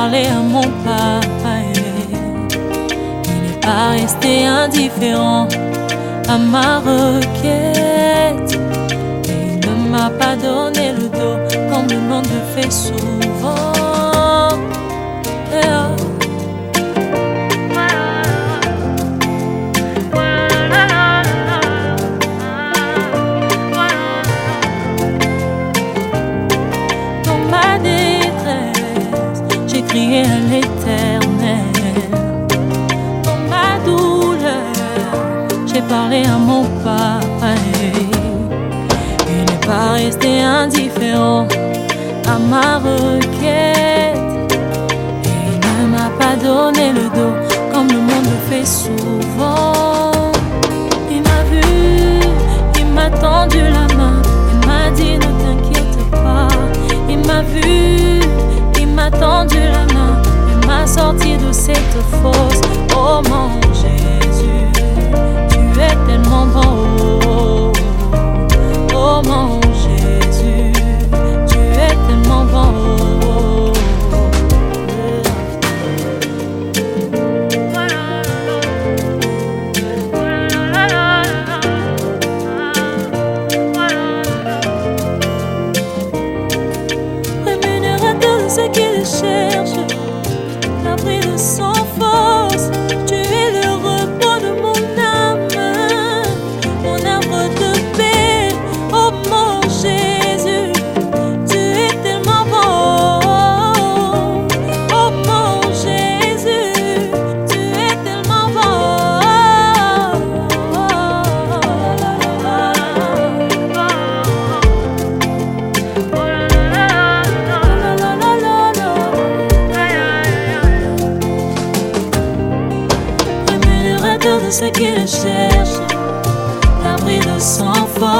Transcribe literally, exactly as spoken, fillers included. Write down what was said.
parlé à mon papa. Il n'est pas resté indifférent à ma requête. Et il ne m'a pas donné le dos comme le monde le fait souvent. Yeah. Crier à l'Éternel. Dans ma douleur, j'ai parlé à mon papa. Il n'est pas resté indifférent à ma requête. Et il ne m'a pas donné le dos comme le monde le fait souvent. Il m'a vu, il m'a tendu la main, il m'a dit ne t'inquiète pas. Il m'a vu, il m'a tendu la main, il m'a sorti de cette fosse. Oh mon Jésus, tu es tellement bon. Oh mon Jésus, tu es tellement bon. Rémunérateur de ceux qui le cherchent, l'abri de sans force, tu es le repos de mon âme, mon arbre de paix. Oh mon Jésus, tu es tellement bon. Oh mon Jésus, tu es tellement bon. De ceux qui le cherchent, l'abri de sans force.